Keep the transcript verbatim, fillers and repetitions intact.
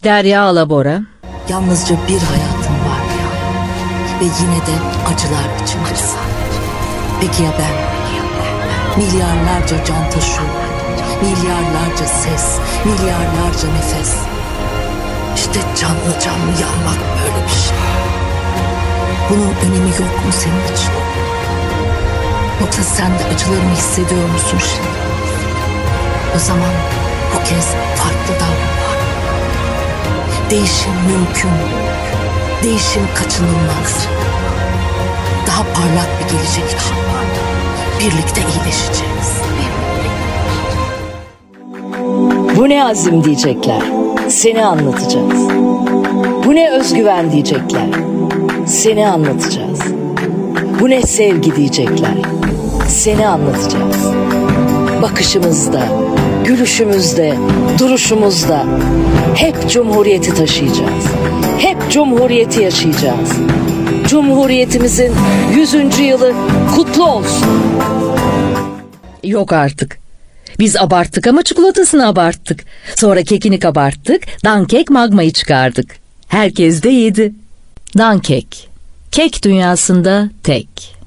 Derya Alabora. Yalnızca bir hayatım var ya. Ve yine de acılar içindesin. Peki ya ben? Milyarlarca can taşıyor. Milyarlarca ses. Milyarlarca nefes. İşte canlı canlı yanmak böyle bir şey. Bunun önemi yok mu senin için? Yoksa sen de acılarımı hissediyor musun şimdi? O zaman bu kez farklı davran. Değişim mümkün. Değişim kaçınılmaz. Daha parlak bir gelecek için birlikte iyileşeceğiz. Bu ne azim diyecekler. Seni anlatacağız. Bu ne özgüven diyecekler. Seni anlatacağız. Bu ne sevgi diyecekler. Seni anlatacağız. Bakışımızda, gülüşümüzde, duruşumuzda hep Cumhuriyeti taşıyacağız. Hep Cumhuriyeti yaşayacağız. Cumhuriyetimizin yüzüncü yılı kutlu olsun. Yok artık. Biz abarttık ama çikolatasını abarttık. Sonra kekini kabarttık, dankek magmayı çıkardık. Herkes de yedi. Dankek, kek dünyasında tek.